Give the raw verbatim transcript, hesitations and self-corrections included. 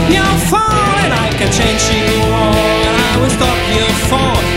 You're falling, I can change you all, and I will stop you fall.